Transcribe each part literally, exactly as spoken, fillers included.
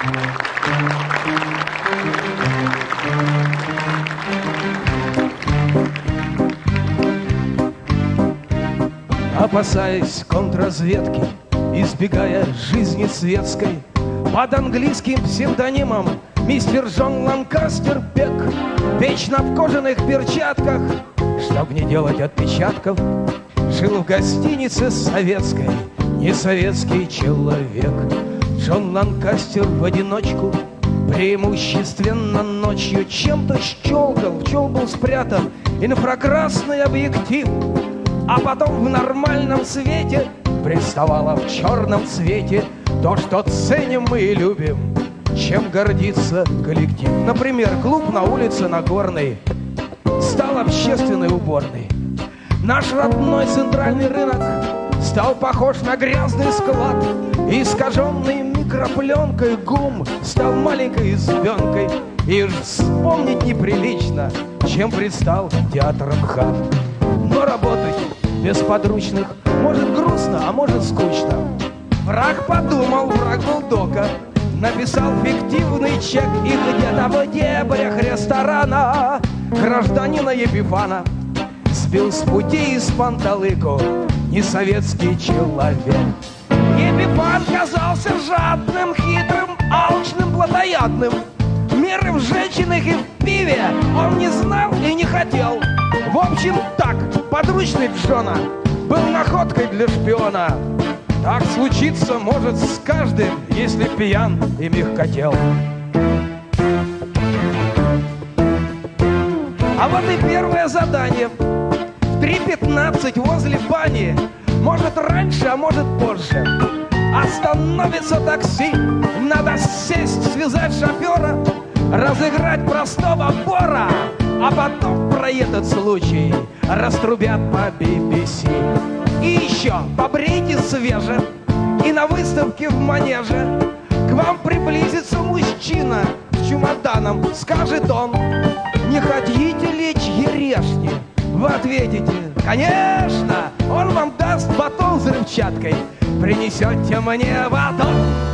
Опасаясь контрразведки, избегая жизни светской, под английским псевдонимом мистер Джон Ланкастер Бек вечно в кожаных перчатках, чтоб не делать отпечатков, жил в гостинице советской, не советский человек. Джон Ланкастер в одиночку, преимущественно ночью, чем-то щелкал, в чел был спрятан инфракрасный объектив, а потом в нормальном свете представало в черном цвете то, что ценим мы и любим, чем гордится коллектив. Например, клуб на улице Нагорной стал общественной уборной. Наш родной центральный рынок стал похож на грязный склад, и искаженный микропленкой ГУМ стал маленькой избенкой. И вспомнить неприлично, чем предстал театр МХАТ. Но работать без подручных может грустно, а может скучно. Враг подумал, враг был дока, написал фиктивный чек, и где-то в дебрях ресторана гражданина Епифана сбил с пути из панталыку несоветский человек. Епифан казался жадным, хитрым, алчным, плотоядным. Меры в женщинах и в пиве он не знал и не хотел. В общем, так, подручный Джона был находкой для шпиона. Так случиться может с каждым, если пьян и мягкотел. А вот и первое задание. В три пятнадцать возле бани, может раньше, а может позже, остановится такси. Надо сесть, связать шофера, разыграть простого вора, а потом про этот случай раструбят по би би си. И еще побрейте свеже, и на выставке в манеже к вам приблизится мужчина с чемоданом. Скажет он: не хотите лечь ерешни? Вы ответите: конечно. Он вам даст батон с взрывчаткой, принесете мне батон.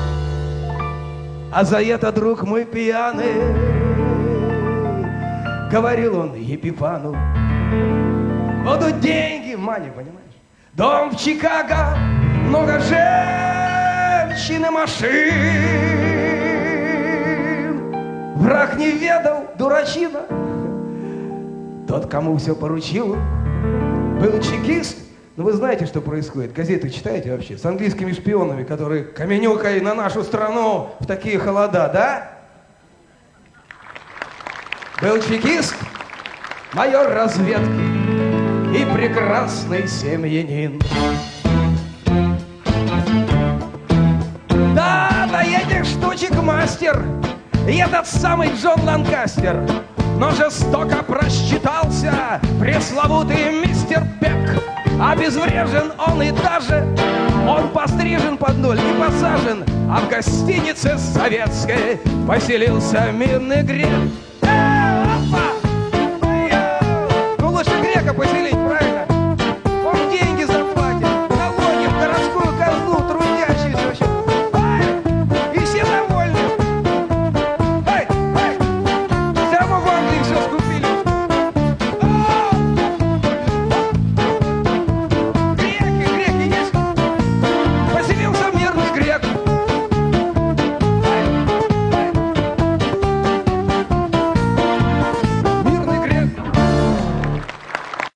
А за это, друг мой пьяный, говорил он Епифану, будут деньги, мани, понимаешь? Дом в Чикаго, много женщин и машин. Враг не ведал, дурачина. Тот, кому все поручил, был чекист. Ну, вы знаете, что происходит? Газеты читаете вообще? С английскими шпионами, которые каменюкой на нашу страну в такие холода, да? Был чекист, майор разведки и прекрасный семьянин. Да, до этих штучек мастер, и этот самый Джон Ланкастер, но жестоко просчитался пресловутый мистер Бек. Обезврежен он и даже он пострижен под ноль и посажен, а в гостинице советской поселился мирный грек.